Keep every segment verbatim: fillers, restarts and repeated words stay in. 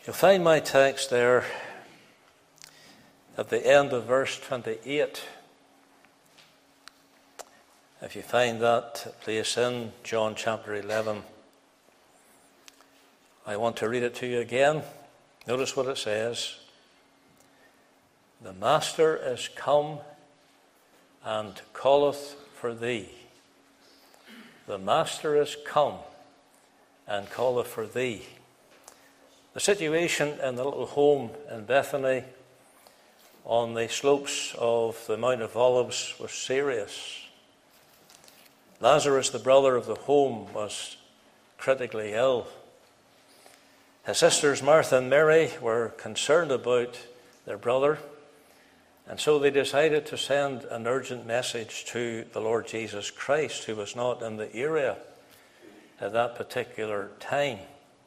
You'll find my text there at the end of verse twenty-eight. If you find that place in John chapter eleven, I want to read it to you again. Notice what it says. The Master is come and calleth for thee. The Master is come and calleth for thee. The situation in the little home in Bethany on the slopes of the Mount of Olives was serious. Lazarus, the brother of the home, was critically ill. His sisters Martha and Mary were concerned about their brother, and so they decided to send an urgent message to the Lord Jesus Christ, who was not in the area at that particular time.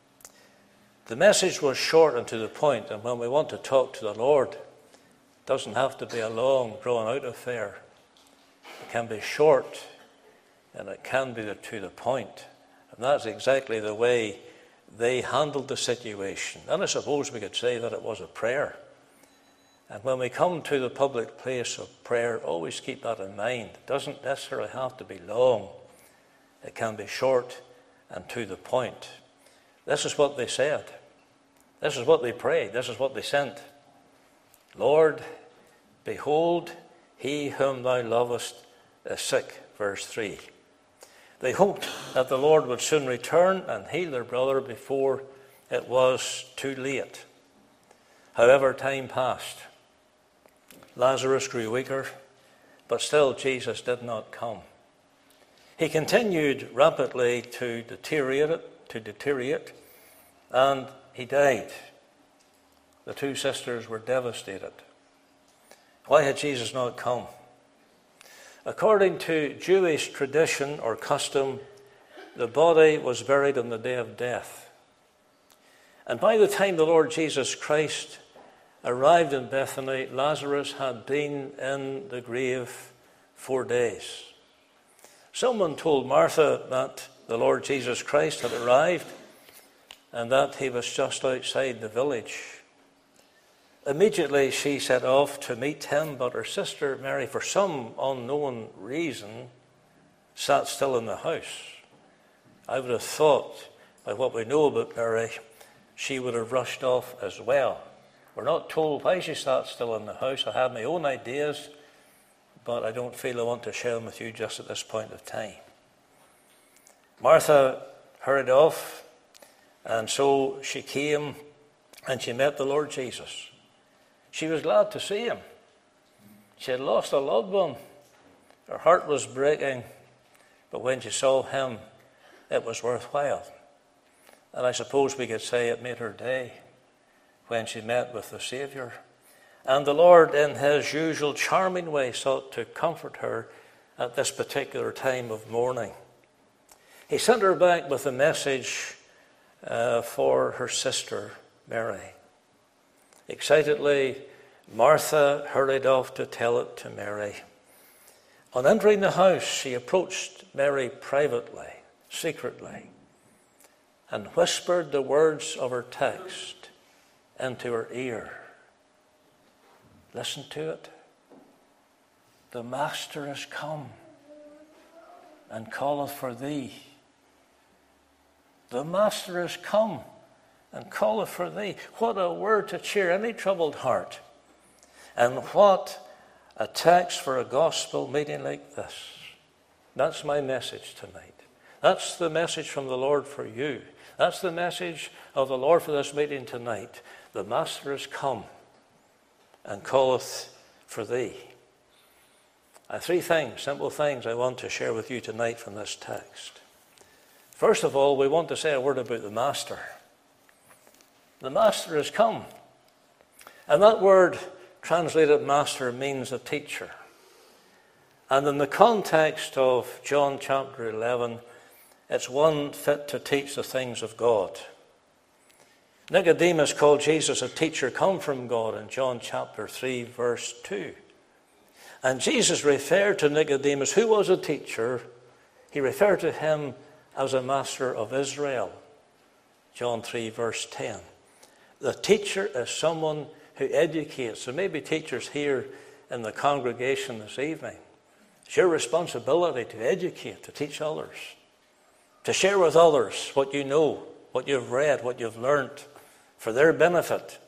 The message was short and to the point, and when we want to talk to the Lord, it doesn't have to be a long, drawn-out affair. It can be short, and it can be to the point. And that's exactly the way they handled the situation. And I suppose we could say that it was a prayer. And when we come to the public place of prayer, always keep that in mind. It doesn't necessarily have to be long. It can be short and to the point. This is what they said. This is what they prayed. This is what they sent. Lord, behold, he whom thou lovest is sick. Verse three. They hoped that the Lord would soon return and heal their brother before it was too late. However, time passed. Lazarus grew weaker, but still Jesus did not come. He continued rapidly to deteriorate, to deteriorate, and he died. The two sisters were devastated. Why had Jesus not come? According to Jewish tradition or custom, the body was buried on the day of death. And by the time the Lord Jesus Christ arrived in Bethany, Lazarus had been in the grave four days. Someone told Martha that the Lord Jesus Christ had arrived and that he was just outside the village. Immediately she set off to meet him, but her sister Mary, for some unknown reason, sat still in the house. I would have thought, by what we know about Mary, she would have rushed off as well. We're not told why she sat still in the house. I have my own ideas, but I don't feel I want to share them with you just at this point of time. Martha hurried off, and so she came and she met the Lord Jesus. She was glad to see him. She had lost a loved one. Her heart was breaking, but when she saw him, it was worthwhile. And I suppose we could say it made her day when she met with the Savior. And the Lord, in his usual charming way, sought to comfort her at this particular time of mourning. He sent her back with a message uh, for her sister, Mary. Excitedly, Martha hurried off to tell it to Mary. On entering the house, she approached Mary privately, secretly, and whispered the words of her text into her ear. Listen to it. The Master is come and calleth for thee. The Master is come and calleth for thee. What a word to cheer any troubled heart. And what a text for a gospel meeting like this. That's my message tonight. That's the message from the Lord for you. That's the message of the Lord for this meeting tonight. The Master is come and calleth for thee. I have three things, simple things I want to share with you tonight from this text. First of all, we want to say a word about the Master. The Master has come. And that word translated master means a teacher. And in the context of John chapter eleven, it's one fit to teach the things of God. Nicodemus called Jesus a teacher come from God in John chapter three, verse two. And Jesus referred to Nicodemus, who was a teacher. He referred to him as a master of Israel. John three, verse ten. The teacher is someone who educates. There may be teachers here in the congregation this evening. It's your responsibility to educate, to teach others, to share with others what you know, what you've read, what you've learnt, for their benefit.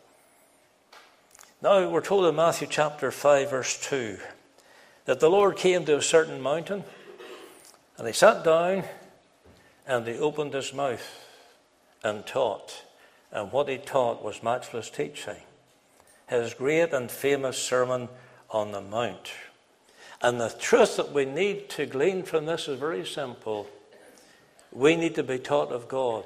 Now, we're told in Matthew chapter five, verse two, that the Lord came to a certain mountain, and he sat down, and he opened his mouth and taught. And what he taught was matchless teaching. His great and famous Sermon on the Mount. And the truth that we need to glean from this is very simple. We need to be taught of God.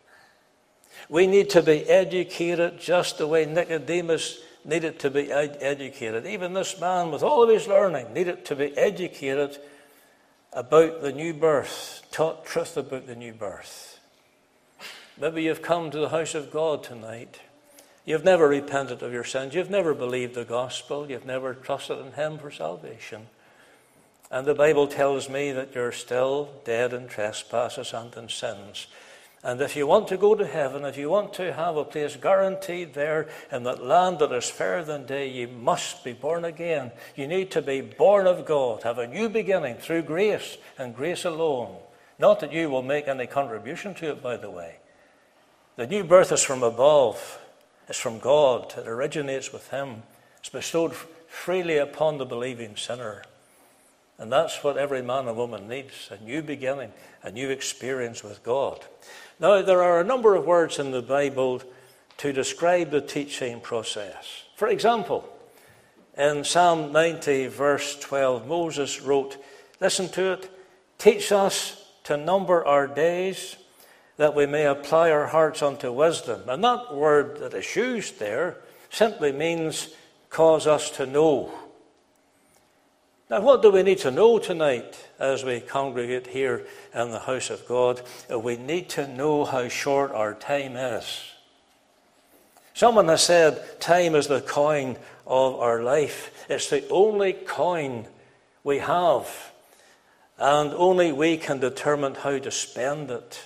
We need to be educated just the way Nicodemus needed to be ed- educated. Even this man, with all of his learning, needed to be educated about the new birth, taught truth about the new birth. Maybe you've come to the house of God tonight. You've never repented of your sins. You've never believed the gospel. You've never trusted in him for salvation. And the Bible tells me that you're still dead in trespasses and in sins. And if you want to go to heaven, if you want to have a place guaranteed there in that land that is fairer than day, you must be born again. You need to be born of God, have a new beginning through grace and grace alone. Not that you will make any contribution to it, by the way. The new birth is from above. It's from God. It originates with him. It's bestowed freely upon the believing sinner. And that's what every man and woman needs, a new beginning, a new experience with God. Now, there are a number of words in the Bible to describe the teaching process. For example, in Psalm ninety, verse twelve, Moses wrote, listen to it, teach us to number our days, that we may apply our hearts unto wisdom. And that word that is used there simply means cause us to know. Now, what do we need to know tonight as we congregate here in the house of God? We need to know how short our time is. Someone has said time is the coin of our life. It's the only coin we have, and only we can determine how to spend it.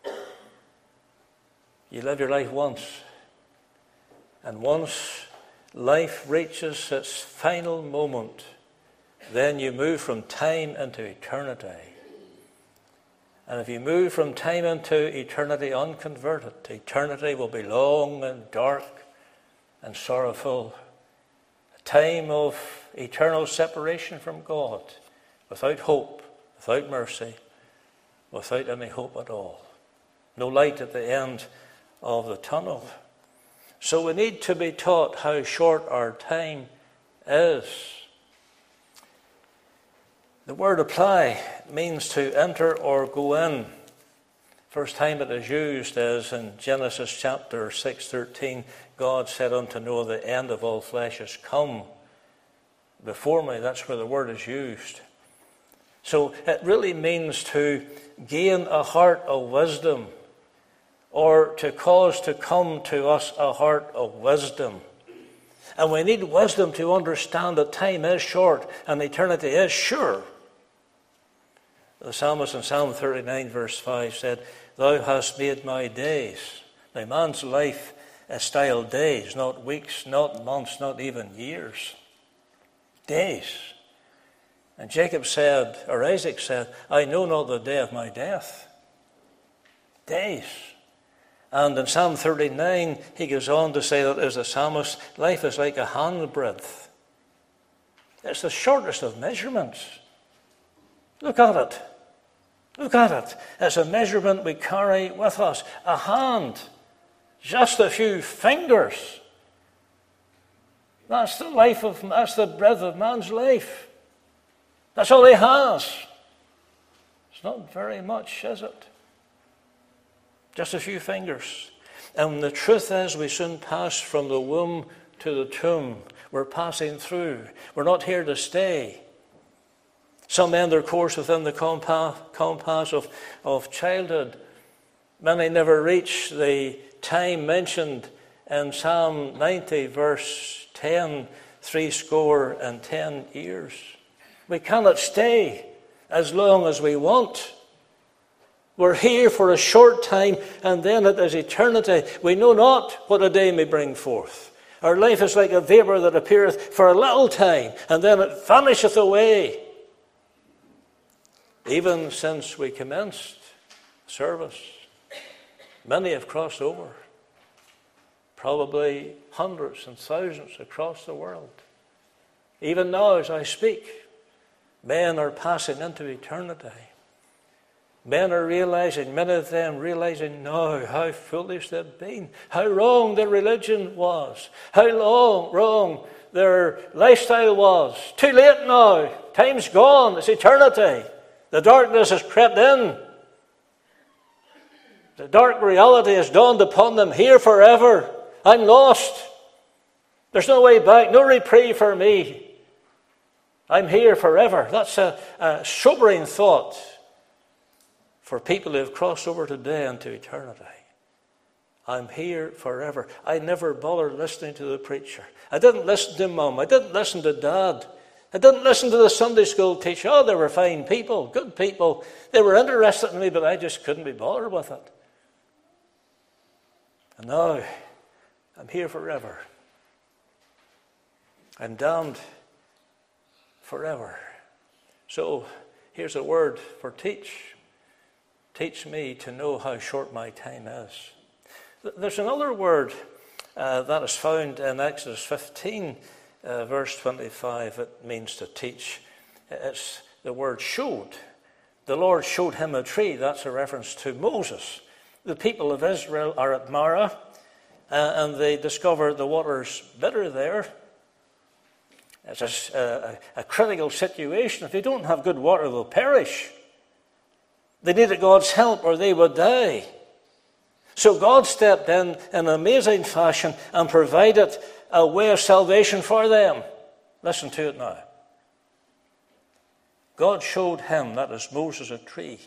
You live your life once, and once life reaches its final moment, then you move from time into eternity. And if you move from time into eternity unconverted, eternity will be long and dark and sorrowful. A time of eternal separation from God, without hope, without mercy, without any hope at all. No light at the end of the tunnel. So we need to be taught how short our time is. The word apply means to enter or go in. First time it is used is in Genesis chapter six thirteen. God said unto Noah, the end of all flesh is come before me. That's where the word is used. So it really means to gain a heart of wisdom, or to cause to come to us a heart of wisdom. And we need wisdom to understand that time is short and eternity is sure. The psalmist in Psalm thirty-nine verse five said, thou hast made my days. Now man's life is styled days, not weeks, not months, not even years. Days. And Jacob said, or Isaac said, I know not the day of my death. Days. And in Psalm thirty-nine, he goes on to say that as a psalmist, life is like a handbreadth. It's the shortest of measurements. Look at it. Look at it. It's a measurement we carry with us. A hand. Just a few fingers. That's the life of, that's the breadth of man's life. That's all he has. It's not very much, is it? Just a few fingers. And the truth is, we soon pass from the womb to the tomb. We're passing through. We're not here to stay. Some end their course within the compass of, of childhood. Many never reach the time mentioned in Psalm ninety, verse ten, three score and ten years. We cannot stay as long as we want. We're here for a short time, and then it is eternity. We know not what a day may bring forth. Our life is like a vapour that appeareth for a little time, and then it vanisheth away. Even since we commenced service, many have crossed over. Probably hundreds and thousands across the world. Even now as I speak, men are passing into eternity. Men are realizing, many of them realizing now how foolish they've been, how wrong their religion was, how long, wrong their lifestyle was. Too late now. Time's gone. It's eternity. The darkness has crept in. The dark reality has dawned upon them. Here forever. I'm lost. There's no way back, no reprieve for me. I'm here forever. That's a, a sobering thought for people who have crossed over today into eternity. I'm here forever. I never bothered listening to the preacher. I didn't listen to Mum. I didn't listen to Dad. I didn't listen to the Sunday school teacher. Oh, they were fine people, good people. They were interested in me, but I just couldn't be bothered with it. And now, I'm here forever. I'm damned forever. So, here's a word for teach. Teach me to know how short my time is. There's another word uh, that is found in Exodus fifteen, uh, verse twenty-five. It means to teach. It's the word showed. The Lord showed him a tree. That's a reference to Moses. The people of Israel are at Marah, uh, and they discover the water's bitter there. It's a, a, a critical situation. If they don't have good water, they'll perish. They needed God's help or they would die. So God stepped in in an amazing fashion and provided a way of salvation for them. Listen to it now. God showed him, that is Moses, a tree.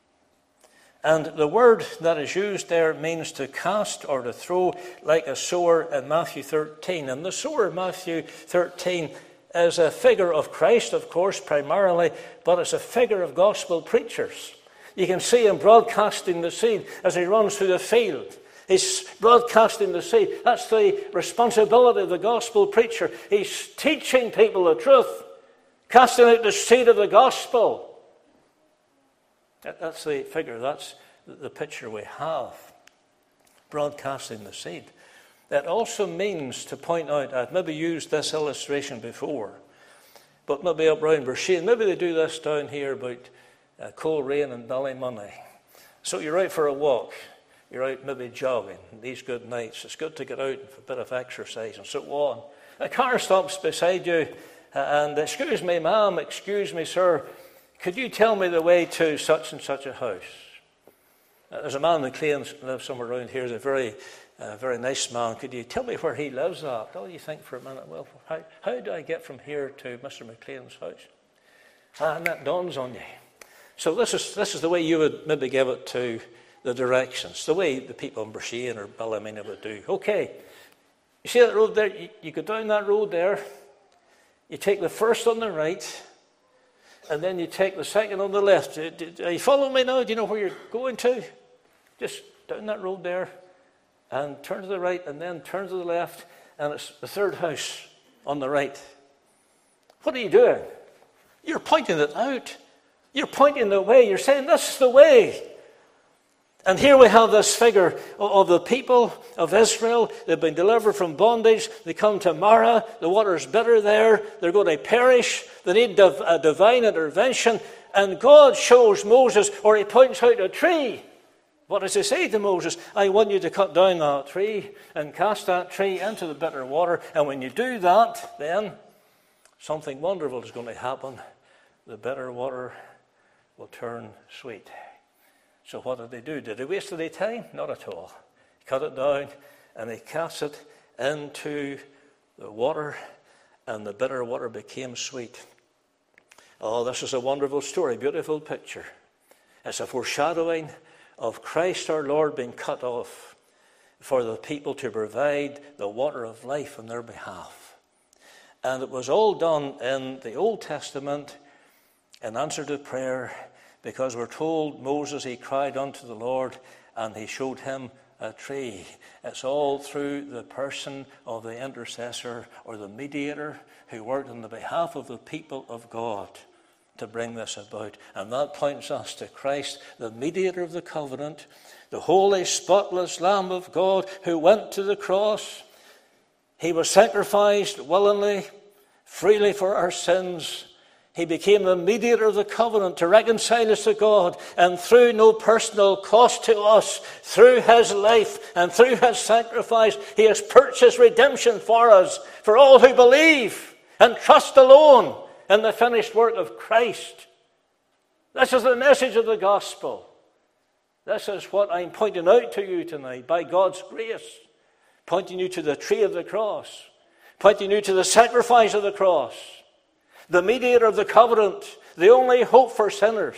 And the word that is used there means to cast or to throw like a sower in Matthew thirteen. And the sower in Matthew thirteen is a figure of Christ, of course, primarily, but it's a figure of gospel preachers. You can see him broadcasting the seed as he runs through the field. He's broadcasting the seed. That's the responsibility of the gospel preacher. He's teaching people the truth, casting out the seed of the gospel. That's the figure, that's the picture we have. Broadcasting the seed. That also means to point out, I've maybe used this illustration before, but maybe up around Bershean, maybe they do this down here about Uh, Coleraine and Ballymoney. So you're out for a walk. You're out maybe jogging. These good nights. It's good to get out for a bit of exercise and so on. A car stops beside you and, excuse me, ma'am, excuse me, sir, could you tell me the way to such and such a house? Uh, there's a man in McLean's lives somewhere around here. He's a very, uh, very nice man. Could you tell me where he lives at? Oh, you think for a minute, well, how, how do I get from here to Mister McLean's house? Ah, and that dawns on you. So this is this is the way you would maybe give it to the directions, the way the people in Bershean or Ballymena would do. Okay, you see that road there? You, you go down that road there, you take the first on the right, and then you take the second on the left. Are you following me now? Do you know where you're going to? Just down that road there, and turn to the right, and then turn to the left, and it's the third house on the right. What are you doing? You're pointing it out. You're pointing the way. You're saying, this is the way. And here we have this figure of the people of Israel. They've been delivered from bondage. They come to Marah. The water's bitter there. They're going to perish. They need a divine intervention. And God shows Moses, or he points out a tree. What does he say to Moses? I want you to cut down that tree and cast that tree into the bitter water. And when you do that, then something wonderful is going to happen. The bitter water will turn sweet. So what did they do? Did they waste any time? Not at all. He cut it down and he cast it into the water, and the bitter water became sweet. Oh, this is a wonderful story, beautiful picture. It's a foreshadowing of Christ our Lord being cut off for the people to provide the water of life on their behalf. And it was all done in the Old Testament in answer to prayer, Because we're told Moses, he cried unto the Lord, and he showed him a tree. It's all through the person of the intercessor or the mediator who worked on the behalf of the people of God to bring this about. And that points us to Christ, the mediator of the covenant, the holy, spotless Lamb of God who went to the cross. He was sacrificed willingly, freely for our sins. He became the mediator of the covenant to reconcile us to God, and through no personal cost to us, through his life and through his sacrifice, he has purchased redemption for us, for all who believe and trust alone in the finished work of Christ. This is the message of the gospel. This is what I'm pointing out to you tonight, by God's grace, pointing you to the tree of the cross, pointing you to the sacrifice of the cross, the mediator of the covenant, the only hope for sinners,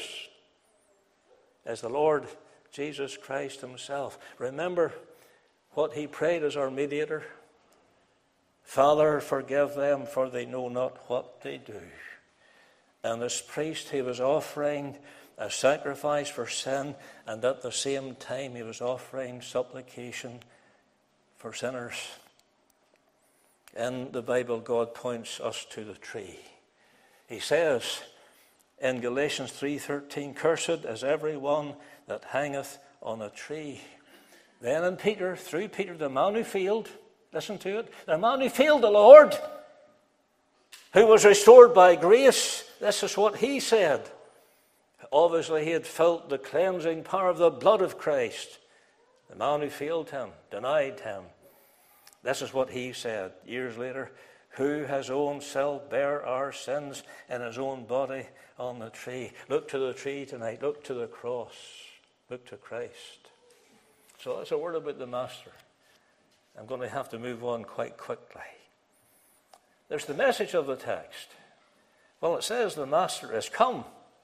is the Lord Jesus Christ himself. Remember what he prayed as our mediator. Father, forgive them, for they know not what they do. And as priest, he was offering a sacrifice for sin, and at the same time he was offering supplication for sinners. In the Bible, God points us to the tree. He says in Galatians three thirteen, cursed is every one that hangeth on a tree. Then in Peter, through Peter, the man who failed, listen to it, the man who failed the Lord, who was restored by grace, this is what he said. Obviously, he had felt the cleansing power of the blood of Christ. The man who failed him, denied him. This is what he said years later. Who his own self bare our sins in his own body on the tree. Look to the tree tonight. Look to the cross. Look to Christ. So that's a word about the Master. I'm going to have to move on quite quickly. There's the message of the text. Well, it says the Master is come.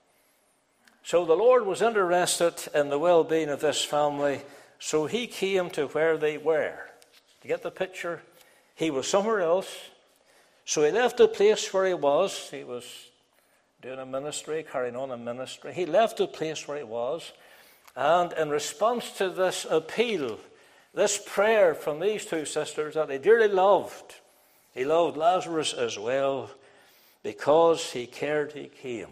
So the Lord was interested in the well-being of this family, so he came to where they were. You get the picture? He was somewhere else. So he left the place where he was. He was doing a ministry, carrying on a ministry. He left the place where he was. And in response to this appeal, this prayer from these two sisters that he dearly loved, he loved Lazarus as well, because he cared, he came.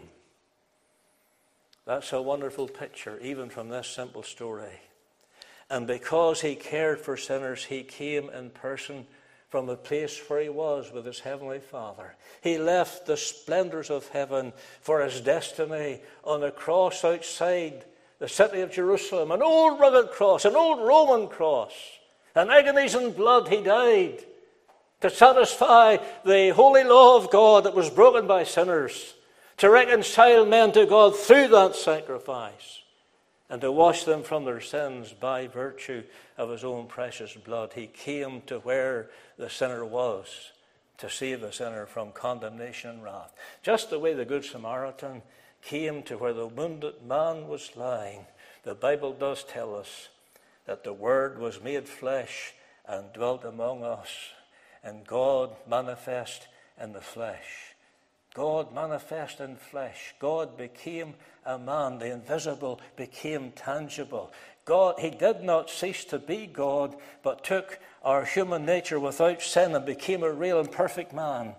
That's a wonderful picture, even from this simple story. And because he cared for sinners, he came in person from the place where he was with his heavenly Father. He left the splendors of heaven for his destiny on a cross outside the city of Jerusalem, an old rugged cross, an old Roman cross. In agonies and blood he died to satisfy the holy law of God that was broken by sinners, to reconcile men to God through that sacrifice, and to wash them from their sins by virtue of his own precious blood. He came to where the sinner was to save the sinner from condemnation and wrath. Just the way the Good Samaritan came to where the wounded man was lying. The Bible does tell us that the Word was made flesh and dwelt among us, and God manifest in the flesh. God manifest in flesh. God became a man. The invisible became tangible. God, he did not cease to be God, but took our human nature without sin and became a real and perfect man.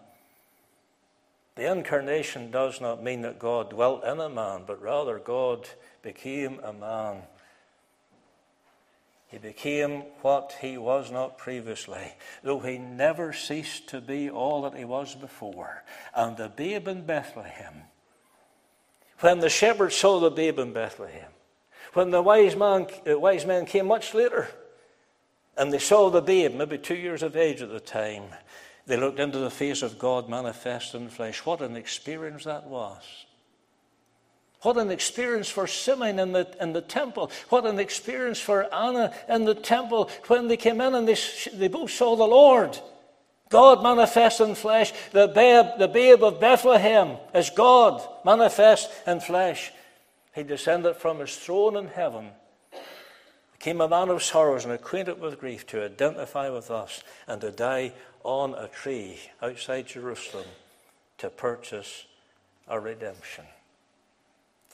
The incarnation does not mean that God dwelt in a man, but rather God became a man. He became what he was not previously, though he never ceased to be all that he was before. And the babe in Bethlehem, when the shepherds saw the babe in Bethlehem, when the wise man, uh, wise men came much later, and they saw the babe, maybe two years of age at the time, they looked into the face of God manifest in flesh. What an experience that was. What an experience for Simeon in the, in the temple. What an experience for Anna in the temple when they came in and they, they both saw the Lord. God manifest in flesh. The babe, the babe of Bethlehem is God manifest in flesh. He descended from his throne in heaven, became a man of sorrows and acquainted with grief, to identify with us and to die on a tree outside Jerusalem to purchase our redemption.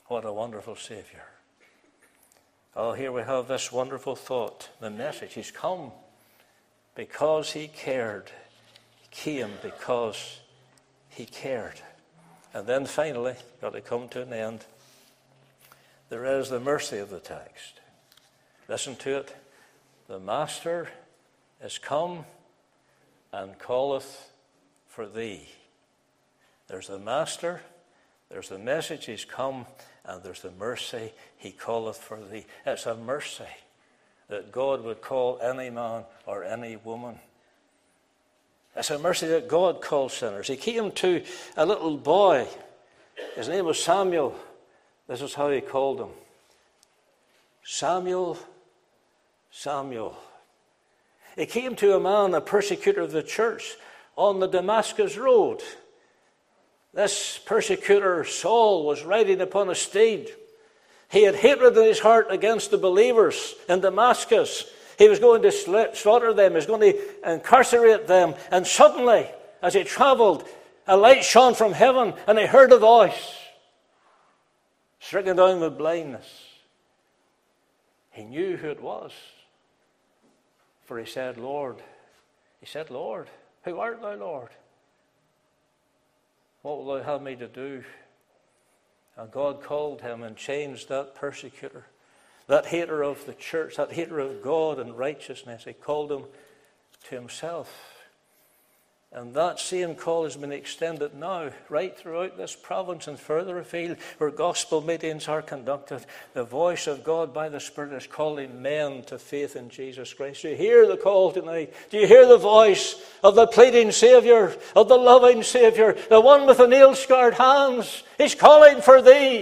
What a wonderful Savior. Oh, here we have this wonderful thought, the message. He's come because he cared. He came because he cared. And then finally, got to come to an end, there is the mercy of the text. Listen to it. The Master is come and calleth for thee. There's the Master, there's the message, he's come, and there's the mercy, he calleth for thee. It's a mercy that God would call any man or any woman. It's a mercy that God calls sinners. He came to a little boy. His name was Samuel. This is how he called him. Samuel, Samuel. He came to a man, a persecutor of the church, on the Damascus road. This persecutor, Saul, was riding upon a steed. He had hatred in his heart against the believers in Damascus. He was going to slaughter them. He was going to incarcerate them. And suddenly, as he traveled, a light shone from heaven, and he heard a voice, stricken down with blindness. He knew who it was. For he said, Lord, he said, Lord, who art thou, Lord? What will thou have me to do? And God called him and changed that persecutor, that hater of the church, that hater of God and righteousness. He called him to himself. And that same call has been extended now right throughout this province and further afield where gospel meetings are conducted. The voice of God by the Spirit is calling men to faith in Jesus Christ. Do you hear the call tonight? Do you hear the voice of the pleading Savior, of the loving Savior, the one with the nail-scarred hands? He's calling for thee.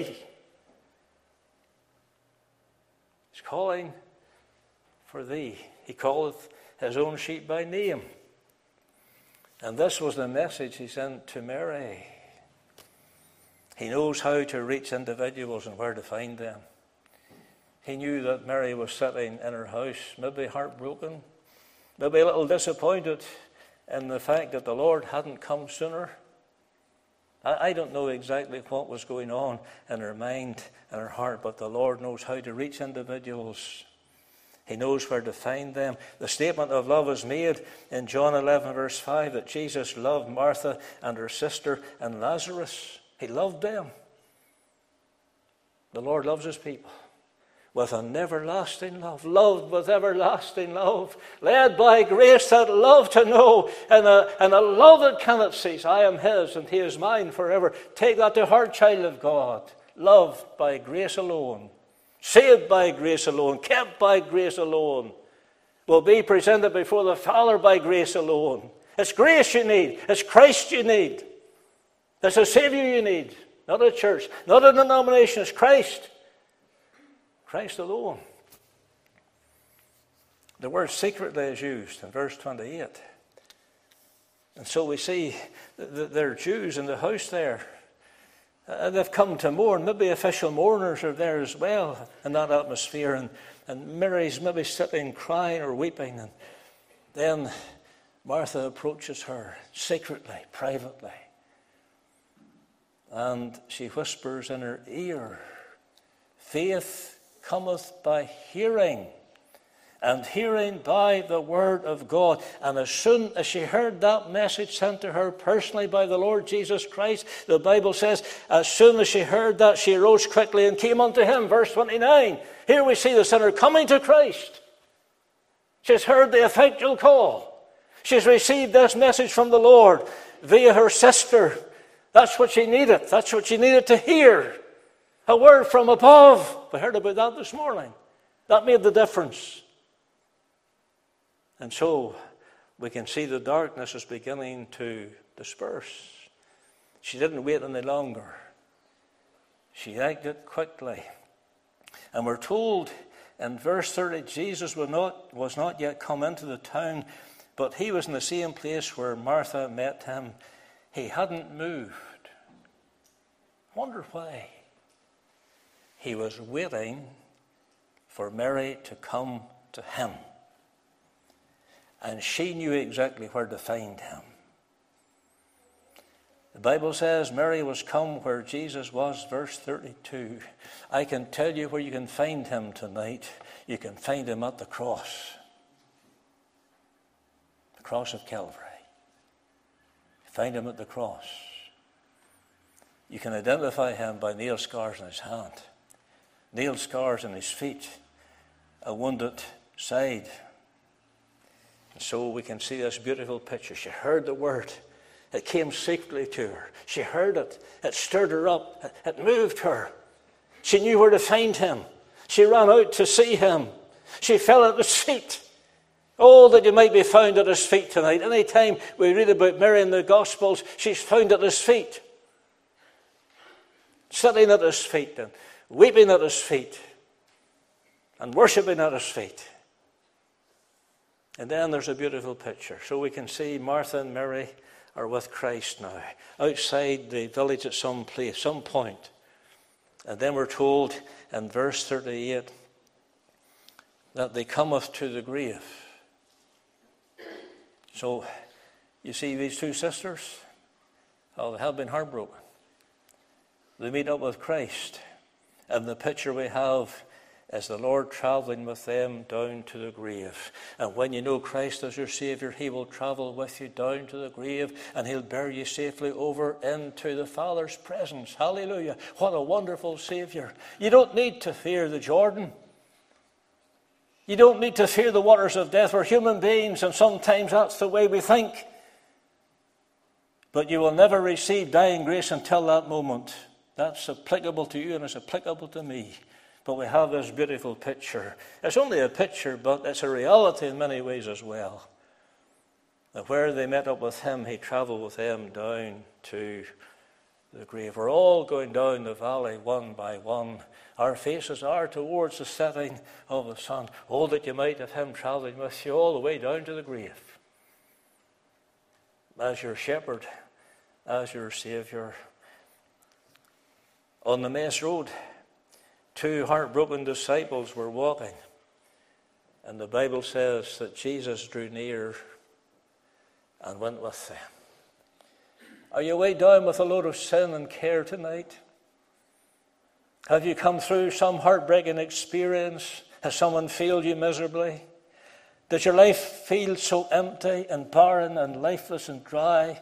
He's calling for thee. He calleth his own sheep by name. And this was the message he sent to Mary. He knows how to reach individuals and where to find them. He knew that Mary was sitting in her house, maybe heartbroken, maybe a little disappointed in the fact that the Lord hadn't come sooner. I, I don't know exactly what was going on in her mind and her heart, but the Lord knows how to reach individuals. He knows where to find them. The statement of love is made in John eleven, verse five, that Jesus loved Martha and her sister and Lazarus. He loved them. The Lord loves his people with an everlasting love, loved with everlasting love, led by grace that love to know, and a, and a love that cannot cease. I am his and he is mine forever. Take that to heart, child of God. Loved by grace alone. Saved by grace alone, kept by grace alone, will be presented before the Father by grace alone. It's grace you need. It's Christ you need. It's a Savior you need. Not a church, not a denomination. It's Christ. Christ alone. The word secretly is used in verse twenty-eight. And so we see that there are Jews in the house there. Uh, they've come to mourn. Maybe official mourners are there as well in that atmosphere. And, and Mary's maybe sitting crying or weeping. And then Martha approaches her secretly, privately. And she whispers in her ear, faith cometh by hearing, and hearing by the word of God. And as soon as she heard that message sent to her personally by the Lord Jesus Christ, the Bible says, as soon as she heard that, she arose quickly and came unto him. Verse twenty-nine. Here we see the sinner coming to Christ. She's heard the effectual call. She's received this message from the Lord via her sister. That's what she needed. That's what she needed to hear. A word from above. We heard about that this morning. That made the difference. And so we can see the darkness is beginning to disperse. She didn't wait any longer. She acted quickly. And we're told in verse thirty, Jesus was not, was not yet come into the town, but he was in the same place where Martha met him. He hadn't moved. Wonder why. He was waiting for Mary to come to him. And she knew exactly where to find him. The Bible says Mary was come where Jesus was, verse thirty-two. I can tell you where you can find him tonight. You can find him at the cross. The cross of Calvary. Find him at the cross. You can identify him by nail scars in his hand, nail scars in his feet, a wounded side. And so we can see this beautiful picture. She heard the word. It came secretly to her. She heard it. It stirred her up. It moved her. She knew where to find him. She ran out to see him. She fell at his feet. Oh, that you might be found at his feet tonight. Any time we read about Mary in the Gospels, she's found at his feet. Sitting at his feet and weeping at his feet and worshipping at his feet. And then there's a beautiful picture. So we can see Martha and Mary are with Christ now, outside the village at some place, some point. And then we're told in verse thirty-eight that they cometh to the grave. So, you see these two sisters, oh, they have been heartbroken. They meet up with Christ. And the picture we have is the Lord traveling with them down to the grave. And when you know Christ as your Savior, he will travel with you down to the grave and he'll bear you safely over into the Father's presence. Hallelujah. What a wonderful Savior. You don't need to fear the Jordan. You don't need to fear the waters of death. We're human beings, and sometimes that's the way we think. But you will never receive dying grace until that moment. That's applicable to you and it's applicable to me. But we have this beautiful picture. It's only a picture, but it's a reality in many ways as well. That where they met up with him, he traveled with them down to the grave. We're all going down the valley one by one. Our faces are towards the setting of the sun. Oh, that you might have him traveling with you all the way down to the grave. As your shepherd, as your Savior. On the Emmaus Road, two heartbroken disciples were walking. And the Bible says that Jesus drew near and went with them. Are you weighed down with a load of sin and care tonight? Have you come through some heartbreaking experience? Has someone failed you miserably? Does your life feel so empty and barren and lifeless and dry?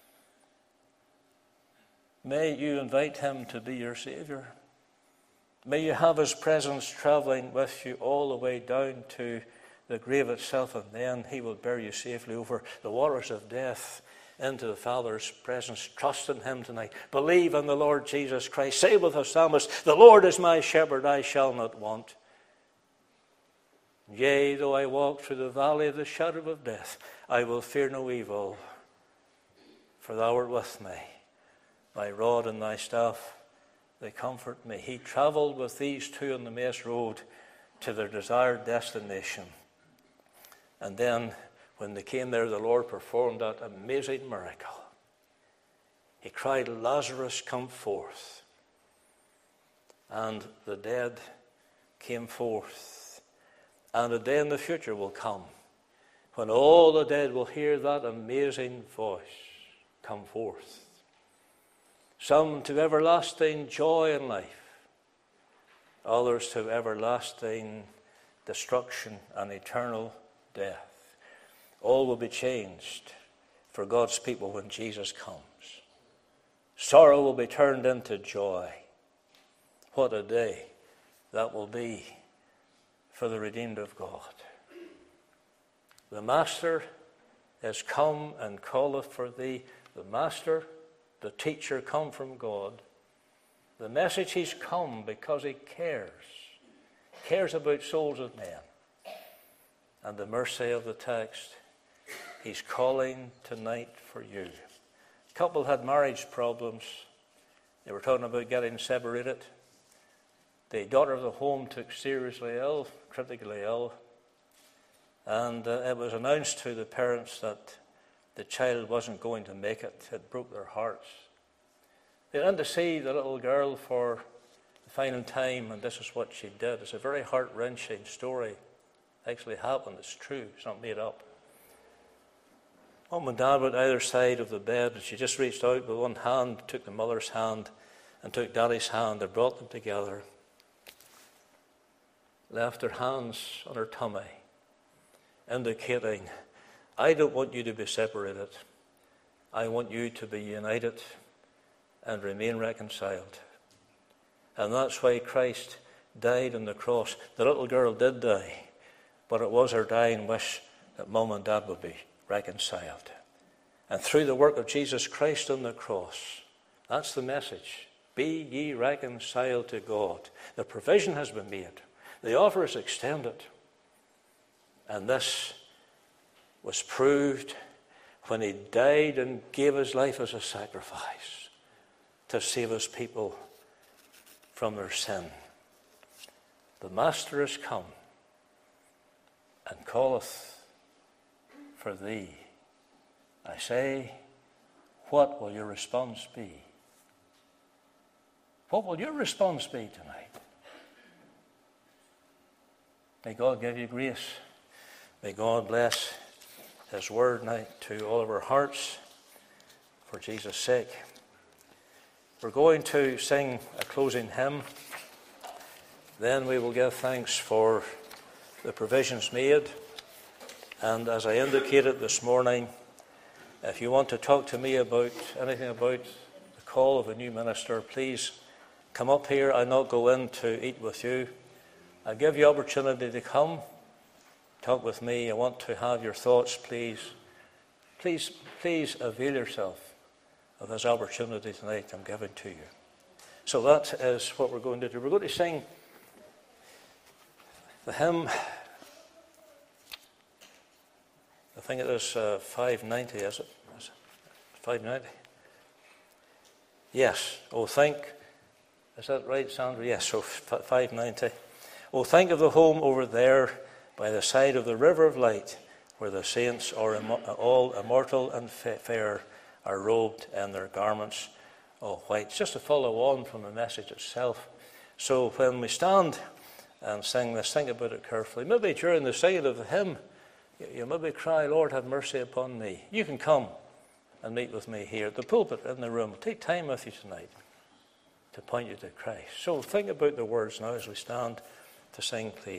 May you invite him to be your Savior. May you have his presence traveling with you all the way down to the grave itself, and then he will bear you safely over the waters of death into the Father's presence. Trust in him tonight. Believe in the Lord Jesus Christ. Say with the psalmist, the Lord is my shepherd, I shall not want. Yea, though I walk through the valley of the shadow of death, I will fear no evil, for thou art with me. Thy rod and thy staff, they comfort me. He traveled with these two on the Emmaus Road to their desired destination. And then, when they came there, the Lord performed that amazing miracle. He cried, Lazarus, come forth. And the dead came forth. And a day in the future will come when all the dead will hear that amazing voice come forth. Some to everlasting joy in life. Others to everlasting destruction and eternal death. All will be changed for God's people when Jesus comes. Sorrow will be turned into joy. What a day that will be for the redeemed of God. The Master is come and calleth for thee. The Master, the teacher, come from God. The message, he's come because he cares. Cares about souls of men. And the mercy of the text, he's calling tonight for you. A couple had marriage problems. They were talking about getting separated. The daughter of the home took seriously ill, critically ill. And uh, it was announced to the parents that the child wasn't going to make it. It broke their hearts. They went to see the little girl for the final time, and this is what she did. It's a very heart-wrenching story. It actually happened. It's true. It's not made up. Mum and Dad were at either side of the bed, and she just reached out with one hand, took the mother's hand, and took Daddy's hand and brought them together. Left her hands on her tummy, indicating, I don't want you to be separated. I want you to be united and remain reconciled. And that's why Christ died on the cross. The little girl did die, but it was her dying wish that Mum and Dad would be reconciled. And through the work of Jesus Christ on the cross, that's the message. Be ye reconciled to God. The provision has been made. The offer is extended. And this was proved when he died and gave his life as a sacrifice to save his people from their sin. The Master is come and calleth for thee. I say, what will your response be? What will your response be tonight? May God give you grace. May God bless his word now to all of our hearts for Jesus' sake. We're going to sing a closing hymn. Then we will give thanks for the provisions made. And as I indicated this morning, if you want to talk to me about anything about the call of a new minister, please come up here. I'll not go in to eat with you. I'll give you opportunity to come, talk with me. I want to have your thoughts, please. Please, please avail yourself of this opportunity tonight I'm giving to you. So that is what we're going to do. We're going to sing the hymn. I think it is uh, five ninety, is it? Is it five ninety? Yes. Oh, think. Is that right, Sandra? Yes, so five ninety. Oh, think of the home over there by the side of the river of light, where the saints are Im- all immortal and fa- fair, are robed in their garments all white. Just to follow on from the message itself. So when we stand and sing this, think about it carefully. Maybe during the singing of the hymn, you maybe cry, Lord, have mercy upon me. You can come and meet with me here at the pulpit in the room. Take time with you tonight to point you to Christ. So think about the words now as we stand to sing, please.